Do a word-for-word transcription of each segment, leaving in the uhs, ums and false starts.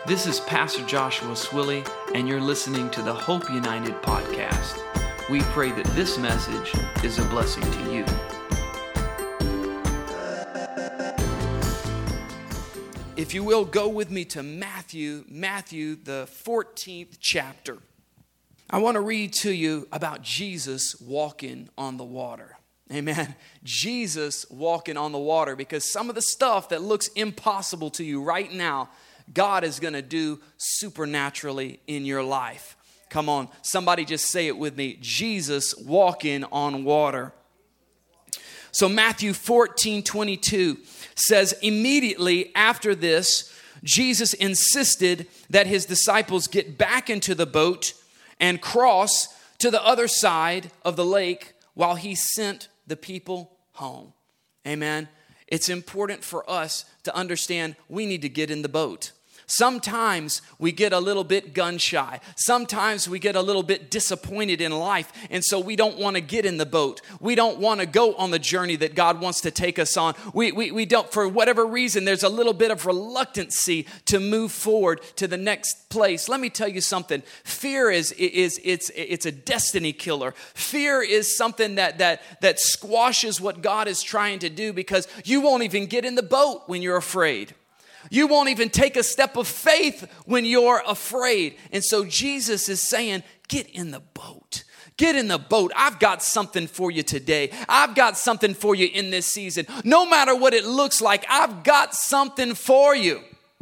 This is Pastor Joshua Swilly, and you're listening to the Hope United podcast. We pray that this message is a blessing to you. If you will, go with me to Matthew, Matthew, the fourteenth chapter. I want to read to you about Jesus walking on the water. Amen. Jesus walking on the water, because some of the stuff that looks impossible to you right now, God is going to do supernaturally in your life. Come on, somebody just say it with me. Jesus walking on water. So Matthew fourteen twenty-two says, immediately after this, Jesus insisted that his disciples get back into the boat and cross to the other side of the lake while he sent the people home. Amen. It's important for us to understand we need to get in the boat. Sometimes we get a little bit gun shy. Sometimes we get a little bit disappointed in life. And so we don't want to get in the boat. We don't want to go on the journey that God wants to take us on. We, we, we don't, for whatever reason, there's a little bit of reluctancy to move forward to the next place. Let me tell you something. Fear is, is it's, it's a destiny killer. Fear is something that, that, that squashes what God is trying to do, because you won't even get in the boat when you're afraid. You won't even take a step of faith when you're afraid. And so Jesus is saying, get in the boat. Get in the boat. I've got something for you today. I've got something for you in this season. No matter what it looks like, I've got something for you.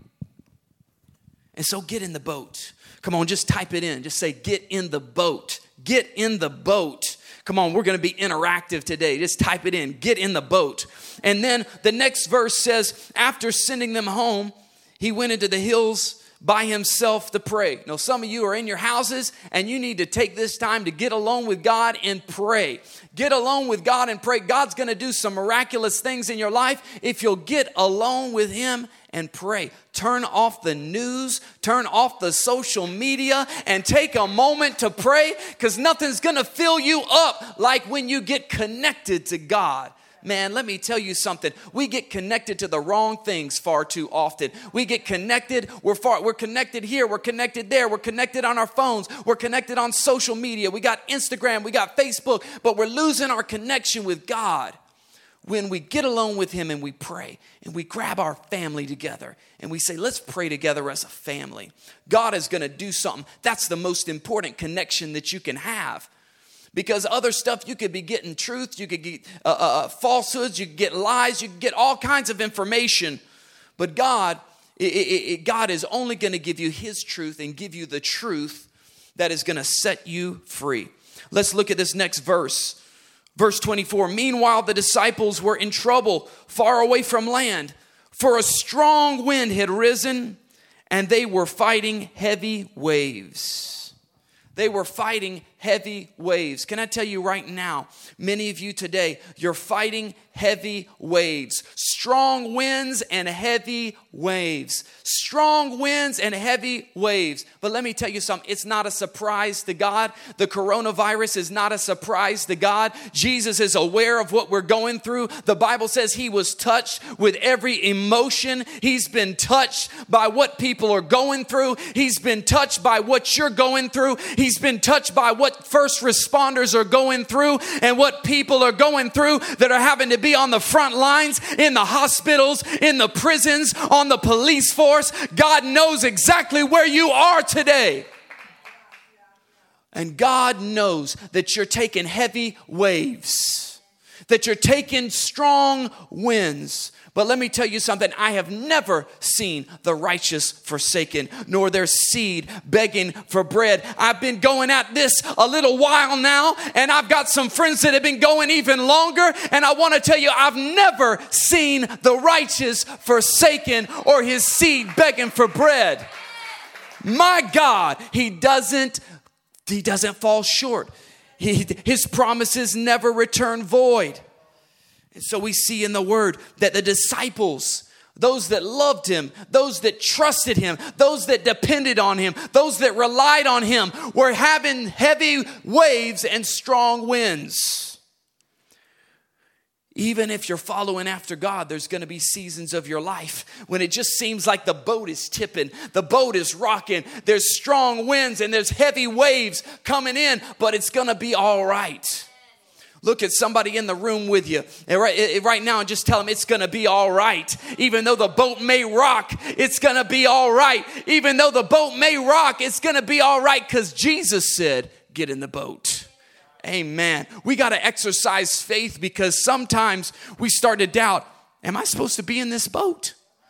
And so get in the boat. Come on, just type it in. Just say, get in the boat. Get in the boat. Come on, we're going to be interactive today. Just type it in. Get in the boat. And then the next verse says, after sending them home, he went into the hills by himself to pray. Now, some of you are in your houses and you need to take this time to get alone with God and pray. Get alone with God and pray. God's going to do some miraculous things in your life if you'll get alone with him and pray. Turn off the news, turn off the social media, and take a moment to pray, because nothing's going to fill you up like when you get connected to God. Man, let me tell you something. We get connected to the wrong things far too often. We get connected. We're far, we're connected here. We're connected there. We're connected on our phones. We're connected on social media. We got Instagram. We got Facebook. But we're losing our connection with God when we get alone with him and we pray and we grab our family together and we say, let's pray together as a family. God is going to do something. That's the most important connection that you can have. Because other stuff, you could be getting truth, you could get uh, uh, falsehoods, you could get lies, you could get all kinds of information. But God, it, it, it, God is only going to give you his truth and give you the truth that is going to set you free. Let's look at this next verse. Verse twenty-four, meanwhile, the disciples were in trouble far away from land, for a strong wind had risen and they were fighting heavy waves. They were fighting heavy waves. Can I tell you right now, many of you today, you're fighting heavy waves. Strong winds and heavy waves. Strong winds and heavy waves. But let me tell you something. It's not a surprise to God. The coronavirus is not a surprise to God. Jesus is aware of what we're going through. The Bible says he was touched with every emotion. He's been touched by what people are going through. He's been touched by what you're going through. He's been touched by what first responders are going through and what people are going through that are having to be on the front lines, in the hospitals, in the prisons, on the police force. God knows exactly where you are today. And God knows that you're taking heavy waves, that you're taking strong winds. But let me tell you something. I have never seen the righteous forsaken, nor their seed begging for bread. I've been going at this a little while now, and I've got some friends that have been going even longer. And I want to tell you, I've never seen the righteous forsaken or his seed begging for bread. My God, he doesn't, he doesn't fall short. He, his promises never return void. And so we see in the word that the disciples, those that loved him, those that trusted him, those that depended on him, those that relied on him, were having heavy waves and strong winds. Even if you're following after God, there's going to be seasons of your life when it just seems like the boat is tipping, the boat is rocking, there's strong winds and there's heavy waves coming in, but it's going to be all right. Look at somebody in the room with you right, right now and just tell them it's going to be all right. Even though the boat may rock, it's going to be all right. Even though the boat may rock, it's going to be all right because Jesus said, get in the boat. Amen. We got to exercise faith because sometimes we start to doubt, am I supposed to be in this boat?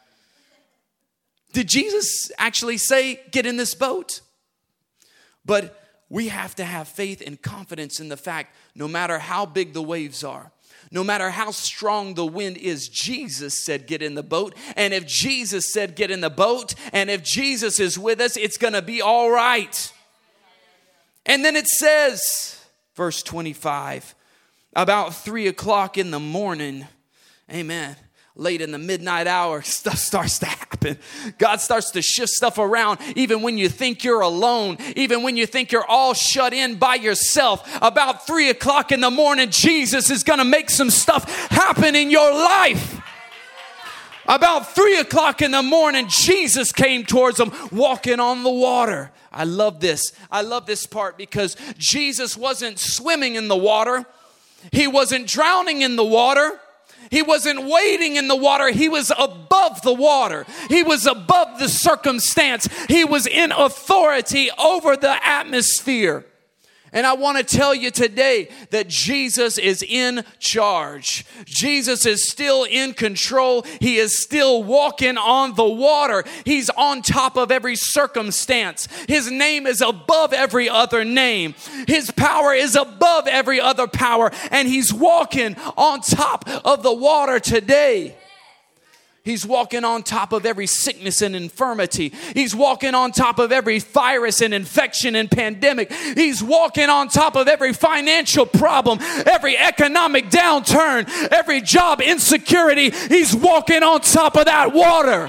Did Jesus actually say, get in this boat? But we have to have faith and confidence in the fact, no matter how big the waves are, no matter how strong the wind is, Jesus said, get in the boat. And if Jesus said, get in the boat, and if Jesus is with us, it's going to be all right. And then it says, verse twenty-five, about three o'clock in the morning, amen, late in the midnight hour, stuff starts to happen. God starts to shift stuff around even when you think you're alone, even when you think you're all shut in by yourself. About three o'clock in the morning, Jesus is going to make some stuff happen in your life. About three o'clock in the morning, Jesus came towards them walking on the water. I love this. I love this part because Jesus wasn't swimming in the water. He wasn't drowning in the water. He wasn't wading in the water. He was above the water. He was above the circumstance. He was in authority over the atmosphere. And I want to tell you today that Jesus is in charge. Jesus is still in control. He is still walking on the water. He's on top of every circumstance. His name is above every other name. His power is above every other power. And he's walking on top of the water today. He's walking on top of every sickness and infirmity. He's walking on top of every virus and infection and pandemic. He's walking on top of every financial problem, every economic downturn, every job insecurity. He's walking on top of that water.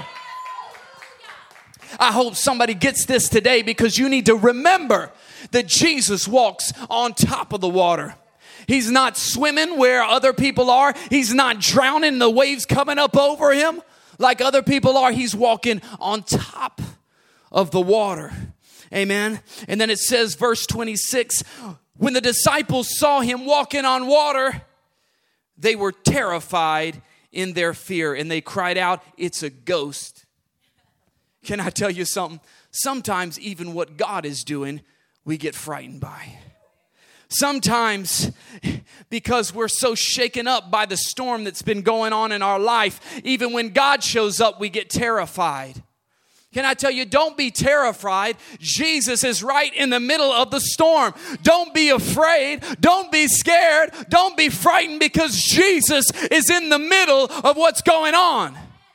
I hope somebody gets this today because you need to remember that Jesus walks on top of the water. He's not swimming where other people are. He's not drowning, the waves coming up over him like other people are. He's walking on top of the water. Amen. And then it says, verse twenty-six, when the disciples saw him walking on water, they were terrified in their fear. And they cried out, it's a ghost. Can I tell you something? Sometimes even what God is doing, we get frightened by. Sometimes, because we're so shaken up by the storm that's been going on in our life, even when God shows up, we get terrified. Can I tell you, don't be terrified. Jesus is right in the middle of the storm. Don't be afraid. Don't be scared. Don't be frightened because Jesus is in the middle of what's going on.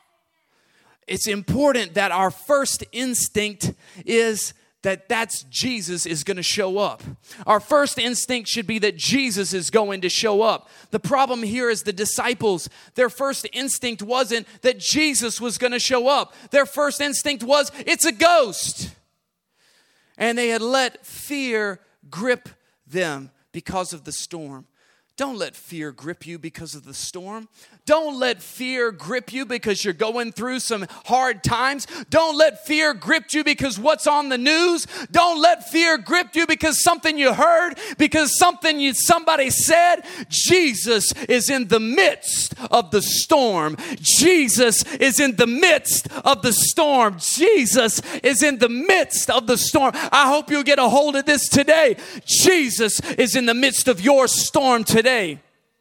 It's important that our first instinct is that that's Jesus is going to show up. Our first instinct should be that Jesus is going to show up. The problem here is the disciples, their first instinct wasn't that Jesus was going to show up. Their first instinct was, it's a ghost. And they had let fear grip them because of the storm. Don't let fear grip you because of the storm. Don't let fear grip you because you're going through some hard times. Don't let fear grip you because what's on the news. Don't let fear grip you because something you heard, because something you somebody said. Jesus is in the midst of the storm. Jesus is in the midst of the storm. Jesus is in the midst of the storm. I hope you'll get a hold of this today. Jesus is in the midst of your storm today. Today.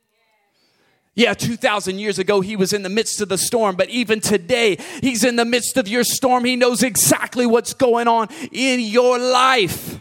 Yeah, two thousand years ago, he was in the midst of the storm. But even today, he's in the midst of your storm. He knows exactly what's going on in your life.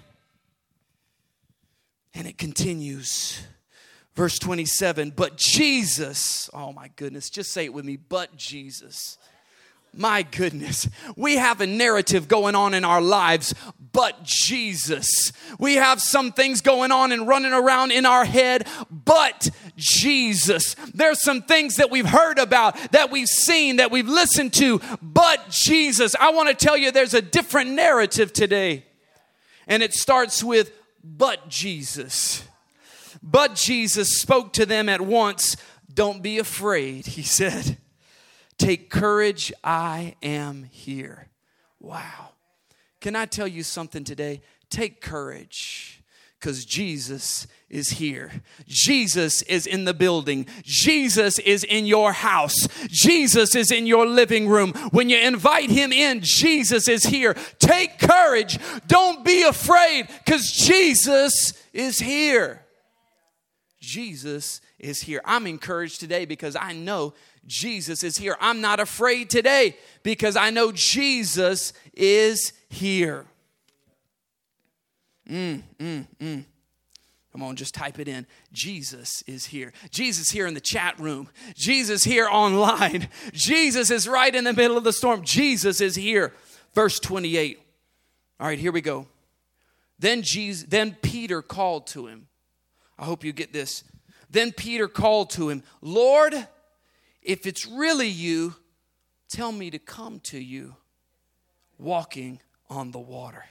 And it continues. Verse twenty-seven, but Jesus, oh my goodness, just say it with me, but Jesus. My goodness, we have a narrative going on in our lives, but Jesus. We have some things going on and running around in our head, but Jesus. There's some things that we've heard about, that we've seen, that we've listened to, but Jesus. I want to tell you there's a different narrative today. And it starts with, but Jesus. But Jesus spoke to them at once. Don't be afraid, he said. Take courage, I am here. Wow. Can I tell you something today? Take courage, because Jesus is here. Jesus is in the building. Jesus is in your house. Jesus is in your living room. When you invite him in, Jesus is here. Take courage. Don't be afraid, because Jesus is here. Jesus is here. I'm encouraged today because I know Jesus is here. I'm not afraid today because I know Jesus is here. Mm, mm, mm. Come on, just type it in. Jesus is here. Jesus here in the chat room. Jesus here online. Jesus is right in the middle of the storm. Jesus is here. Verse twenty-eight. All right, here we go. Then Jesus, then Peter called to him. I hope you get this. Then Peter called to him, Lord, if it's really you, tell me to come to you walking on the water.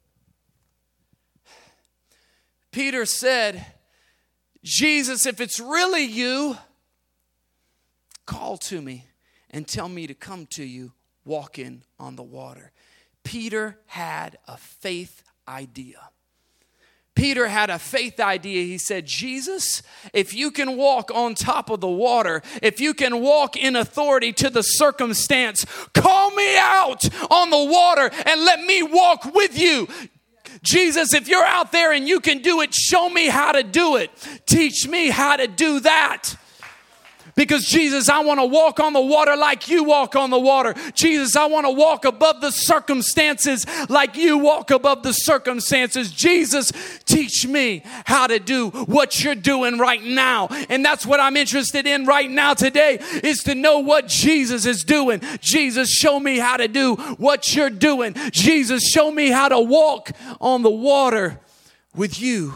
Peter said, Jesus, if it's really you, call to me and tell me to come to you walking on the water. Peter had a faith idea. Peter had a faith idea. He said, Jesus, if you can walk on top of the water, if you can walk in authority to the circumstance, call me out on the water and let me walk with you. Jesus, if you're out there and you can do it, show me how to do it. Teach me how to do that. Because Jesus, I want to walk on the water like you walk on the water. Jesus, I want to walk above the circumstances like you walk above the circumstances. Jesus, teach me how to do what you're doing right now. And that's what I'm interested in right now today, is to know what Jesus is doing. Jesus, show me how to do what you're doing. Jesus, show me how to walk on the water with you.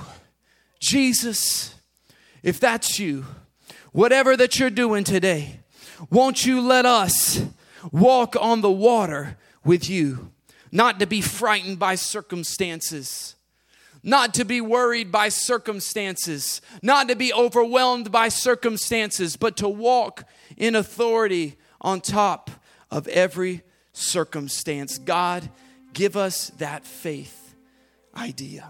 Jesus, if that's you, whatever that you're doing today, won't you let us walk on the water with you? Not to be frightened by circumstances, not to be worried by circumstances, not to be overwhelmed by circumstances, but to walk in authority on top of every circumstance. God, give us that faith idea.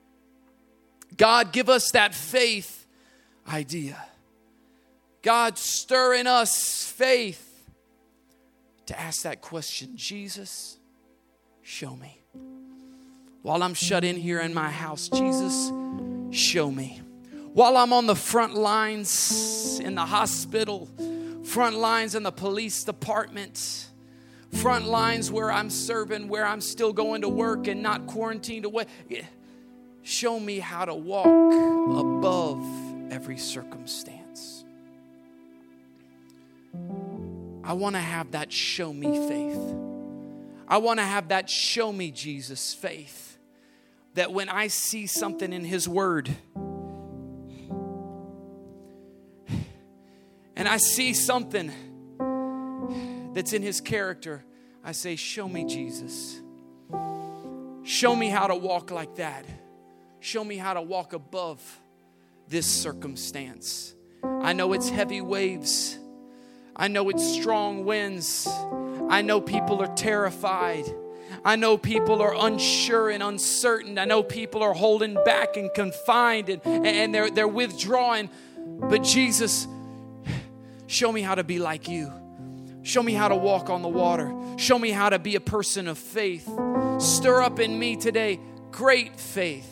God, give us that faith idea. God, stir in us faith to ask that question. Jesus, show me. While I'm shut in here in my house, Jesus, show me. While I'm on the front lines in the hospital, front lines in the police department, front lines where I'm serving, where I'm still going to work and not quarantined away, show me how to walk above every circumstance. I want to have that show me faith. I want to have that show me Jesus faith. That when I see something in his word and I see something that's in his character, I say, show me Jesus. Show me how to walk like that. Show me how to walk above this circumstance. I know it's heavy waves. I know it's strong winds. I know people are terrified. I know people are unsure and uncertain. I know people are holding back and confined and, and they're, they're withdrawing. But Jesus, show me how to be like you. Show me how to walk on the water. Show me how to be a person of faith. Stir up in me today great faith.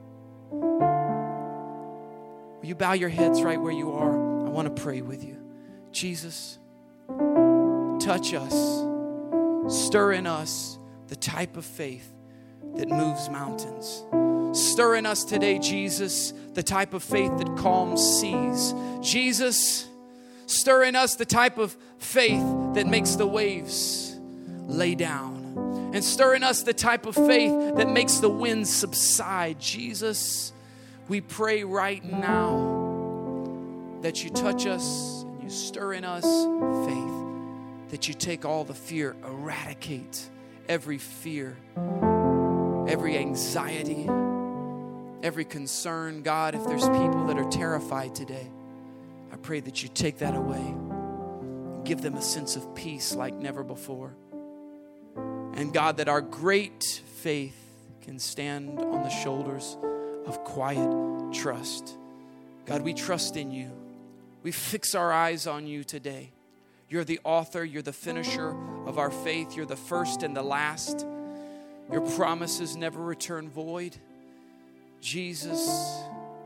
Will you bow your heads right where you are? I want to pray with you. Jesus, touch us, stir in us the type of faith that moves mountains. Stir in us today, Jesus, the type of faith that calms seas. Jesus, stir in us the type of faith that makes the waves lay down. And stir in us the type of faith that makes the winds subside. Jesus, we pray right now that you touch us, you stir in us faith, that you take all the fear, eradicate every fear, every anxiety, every concern. God, if there's people that are terrified today, I pray that you take that away. Give them a sense of peace like never before. And God, that our great faith can stand on the shoulders of quiet trust. God, we trust in you. We fix our eyes on you today. You're the author, you're the finisher of our faith. You're the first and the last. Your promises never return void. Jesus,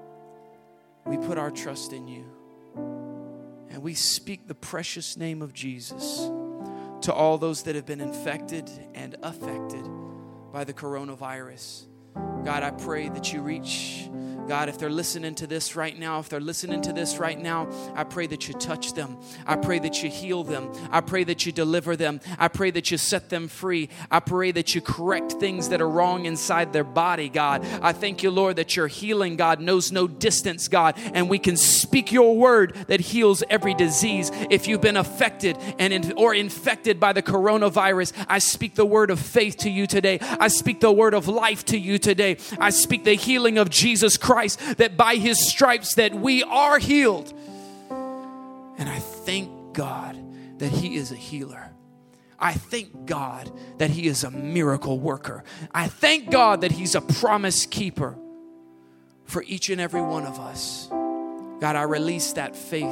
we put our trust in you. And we speak the precious name of Jesus to all those that have been infected and affected by the coronavirus. God, I pray that you reach, God, if they're listening to this right now, if they're listening to this right now, I pray that you touch them. I pray that you heal them. I pray that you deliver them. I pray that you set them free. I pray that you correct things that are wrong inside their body, God. I thank you, Lord, that your healing, God, knows no distance, God, and we can speak your word that heals every disease. If you've been affected and in, or infected by the coronavirus, I speak the word of faith to you today. I speak the word of life to you today. I speak the healing of Jesus Christ, that by his stripes that we are healed. And I thank God that he is a healer. I thank God that he is a miracle worker. I thank God that he's a promise keeper for each and every one of us. God, I release that faith.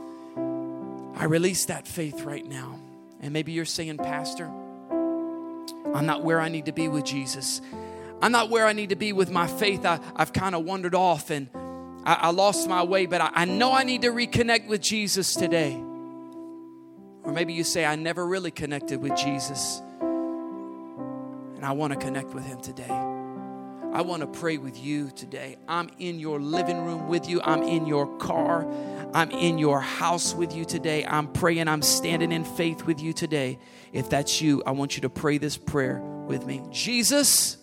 I release that faith right now. And maybe you're saying, Pastor, I'm not where I need to be with Jesus. I'm not where I need to be with my faith. I, I've kind of wandered off and I, I lost my way, but I, I know I need to reconnect with Jesus today. Or maybe you say, I never really connected with Jesus and I want to connect with him today. I want to pray with you today. I'm in your living room with you. I'm in your car. I'm in your house with you today. I'm praying. I'm standing in faith with you today. If that's you, I want you to pray this prayer with me. Jesus,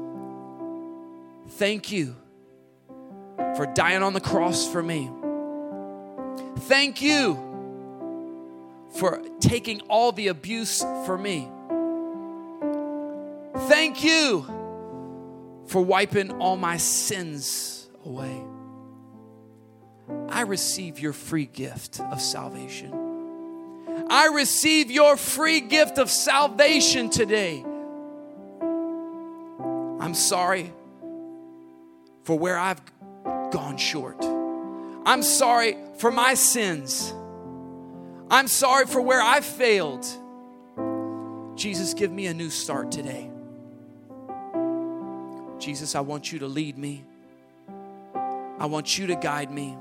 thank you for dying on the cross for me. Thank you for taking all the abuse for me. Thank you for wiping all my sins away. I receive your free gift of salvation. I receive your free gift of salvation today. I'm sorry for where I've gone short. I'm sorry for my sins. I'm sorry for where I've failed. Jesus, give me a new start today. Jesus, I want you to lead me. I want you to guide me.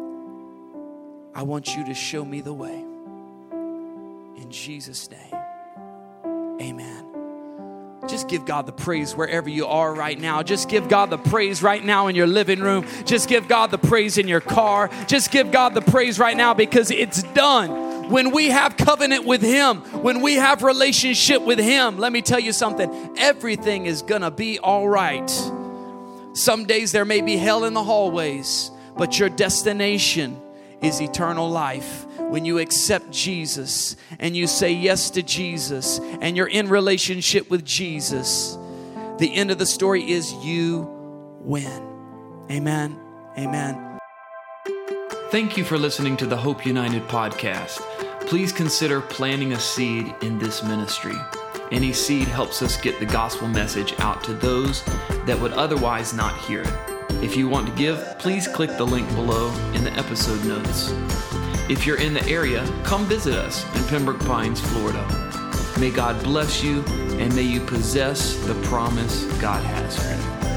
I want you to show me the way. In Jesus' name, amen. Just give God the praise wherever you are right now. Just give God the praise right now in your living room. Just give God the praise in your car. Just give God the praise right now because it's done. When we have covenant with him, when we have relationship with him, let me tell you something, everything is going to be all right. Some days there may be hell in the hallways, but your destination is eternal life. When you accept Jesus and you say yes to Jesus and you're in relationship with Jesus, the end of the story is you win. Amen. Amen. Thank you for listening to the Hope United podcast. Please consider planting a seed in this ministry. Any seed helps us get the gospel message out to those that would otherwise not hear it. If you want to give, please click the link below in the episode notes. If you're in the area, come visit us in Pembroke Pines, Florida. May God bless you and may you possess the promise God has for you.